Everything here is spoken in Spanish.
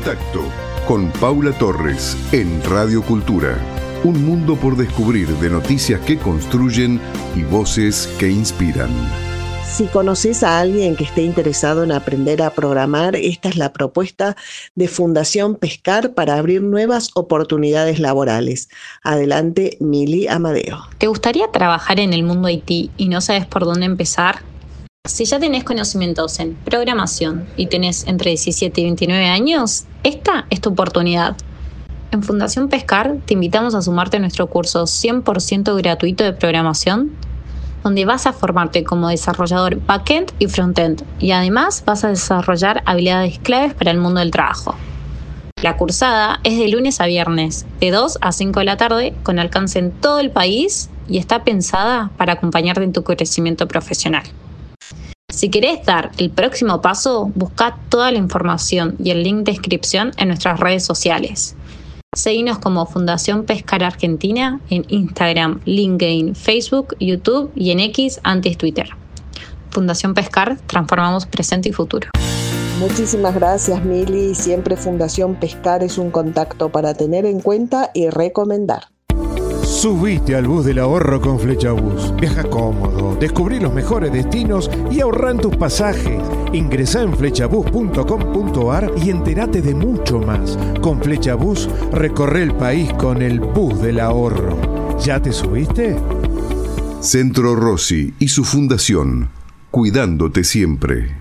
Contacto con Paula Torres en Radio Cultura. Un mundo por descubrir de noticias que construyen y voces que inspiran. Si conoces a alguien que esté interesado en aprender a programar, esta es la propuesta de Fundación Pescar para abrir nuevas oportunidades laborales. Adelante, Mili Amadeo. ¿Te gustaría trabajar en el mundo IT y no sabes por dónde empezar? Si ya tenés conocimientos en programación y tenés entre 17 y 29 años, esta es tu oportunidad. En Fundación Pescar te invitamos a sumarte a nuestro curso 100% gratuito de programación, donde vas a formarte como desarrollador backend y frontend, y además vas a desarrollar habilidades claves para el mundo del trabajo. La cursada es de lunes a viernes, de 2 a 5 de la tarde, con alcance en todo el país y está pensada para acompañarte en tu crecimiento profesional. Si querés dar el próximo paso, busca toda la información y el link de inscripción en nuestras redes sociales. Seguinos como Fundación Pescar Argentina en Instagram, LinkedIn, Facebook, YouTube y en X, antes Twitter. Fundación Pescar, transformamos presente y futuro. Muchísimas gracias, Mili. Siempre Fundación Pescar es un contacto para tener en cuenta y recomendar. Subite al bus del ahorro con Flechabús. Viaja cómodo, descubrí los mejores destinos y ahorrá en tus pasajes. Ingresá en flechabús.com.ar y entérate de mucho más. Con Flechabús recorre el país con el bus del ahorro. ¿Ya te subiste? Centro Rossi y su fundación, cuidándote siempre.